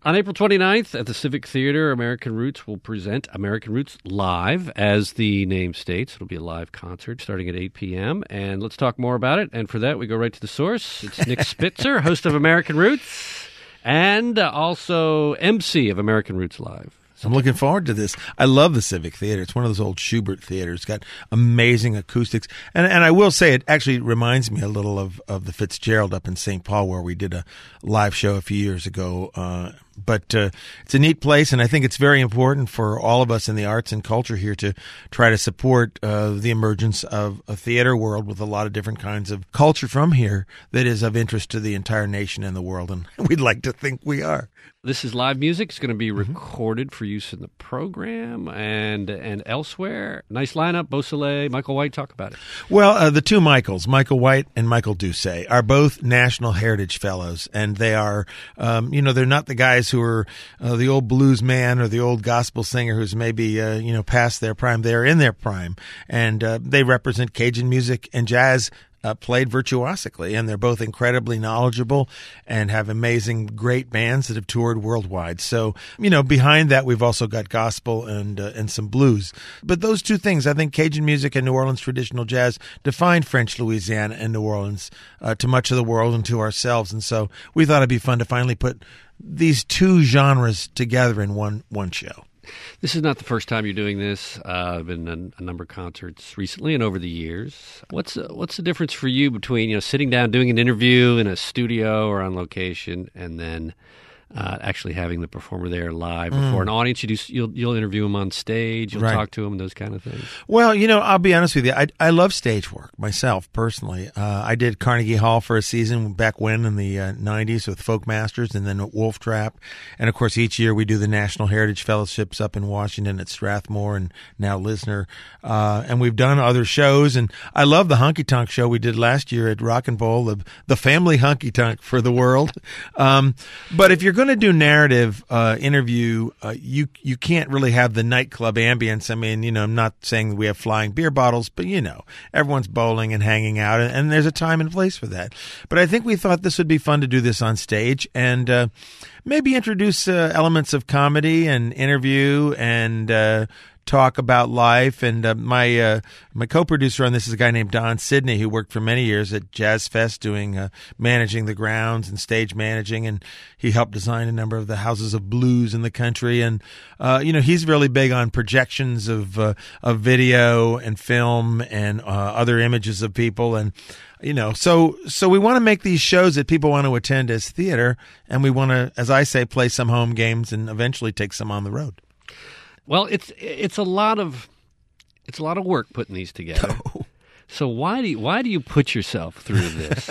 On April 29th at the Civic Theater, American Roots will present American Roots Live. As the name states, it'll be a live concert starting at 8 p.m. And let's talk more about it. And for that, we go right to the source. It's Nick Spitzer, host of American Roots, and also MC of American Roots Live. I'm looking forward to this. I love the Civic Theater. It's one of those old Schubert theaters. It's got amazing acoustics. And I will say it actually reminds me a little of the Fitzgerald up in St. Paul where we did a live show a few years ago. But it's a neat place, and I think it's very important for all of us in the arts and culture here to try to support the emergence of a theater world with a lot of different kinds of culture from here that is of interest to the entire nation and the world, and we'd like to think we are. This is live music. It's going to be recorded for use in the program and elsewhere. Nice lineup. Beausoleil, Michael White, talk about it. Well, the two Michaels, Michael White and Michael Doucet, are both National Heritage Fellows, and they are, they're not the guys who are the old blues man or the old gospel singer who's maybe, past their prime. They're in their prime, and they represent Cajun music and jazz played virtuosically, and they're both incredibly knowledgeable and have amazing, great bands that have toured worldwide. So, behind that, we've also got gospel and some blues. But those two things, I think Cajun music and New Orleans traditional jazz define French Louisiana and New Orleans to much of the world and to ourselves. And so we thought it'd be fun to finally put these two genres together in one show. This is not the first time you're doing this. I've been in a number of concerts recently and over the years. What's the difference for you between sitting down doing an interview in a studio or on location and then actually having the performer there live before an audience? You'll interview them on stage, you'll talk to them, those kind of things. Well, I'll be honest with you. I love stage work myself personally. I did Carnegie Hall for a season back when in the 90s with Folk Masters and then at Wolf Trap. And of course, each year we do the National Heritage Fellowships up in Washington at Strathmore and now Lisner. And we've done other shows. And I love the Honky Tonk show we did last year at Rock and Bowl, the family honky tonk for the world. But if you're going to do narrative interview, you can't really have the nightclub ambience. I mean, I'm not saying that we have flying beer bottles, but everyone's bowling and hanging out, and there's a time and place for that. But I think we thought this would be fun to do this on stage and maybe introduce elements of comedy and interview and talk about life. And my co-producer on this is a guy named Don Sidney who worked for many years at Jazz Fest doing managing the grounds and stage managing, and he helped design a number of the houses of blues in the country. And he's really big on projections of video and film and other images of people. And so we want to make these shows that people want to attend as theater, and we want to, as I say, play some home games and eventually take some on the road. Well, it's a lot of work putting these together. Oh. So why do you put yourself through this?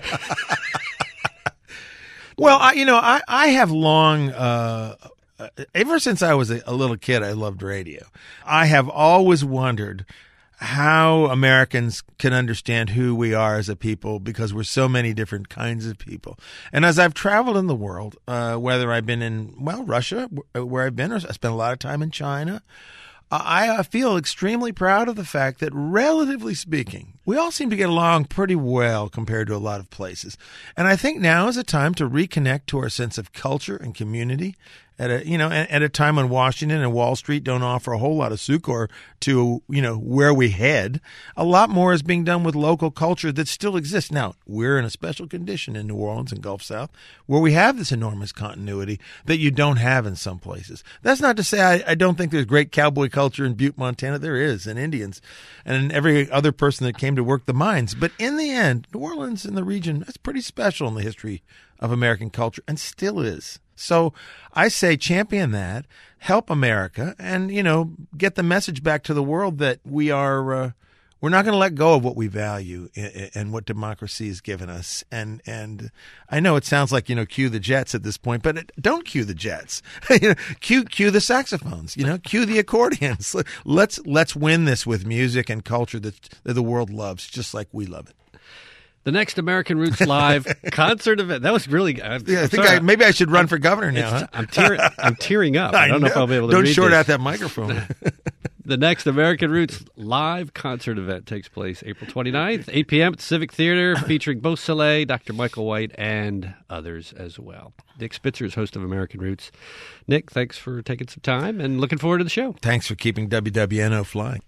Well, I have long, ever since I was a little kid, I loved radio. I have always wondered how Americans can understand who we are as a people because we're so many different kinds of people. And as I've traveled in the world, whether I've been in, Russia, where I've been, or I spent a lot of time in China, I feel extremely proud of the fact that, relatively speaking, we all seem to get along pretty well compared to a lot of places. And I think now is a time to reconnect to our sense of culture and community at a time when Washington and Wall Street don't offer a whole lot of succor to, where we head. A lot more is being done with local culture that still exists. Now, we're in a special condition in New Orleans and Gulf South where we have this enormous continuity that you don't have in some places. That's not to say I don't think there's great cowboy culture in Butte, Montana. There is, and Indians, and every other person that came to work the mines. But in the end, New Orleans and the region, that's pretty special in the history of American culture and still is. So I say champion that, help America, and, get the message back to the world that we are, we're not going to let go of what we value and what democracy has given us. And I know it sounds like, cue the Jets at this point, but don't cue the Jets. Cue the saxophones, cue the accordions. Let's win this with music and culture that the world loves, just like we love it. The next American Roots Live concert event. That was really. I think maybe I should run for governor now. Huh? I'm tearing up. I don't know if I'll be able to. Don't read short this. out that microphone. The next American Roots live concert event takes place April 29th, 8 p.m. at the Civic Theater, featuring Beau Soleil, Dr. Michael White, and others as well. Nick Spitzer is host of American Roots. Nick, thanks for taking some time, and looking forward to the show. Thanks for keeping WWNO flying.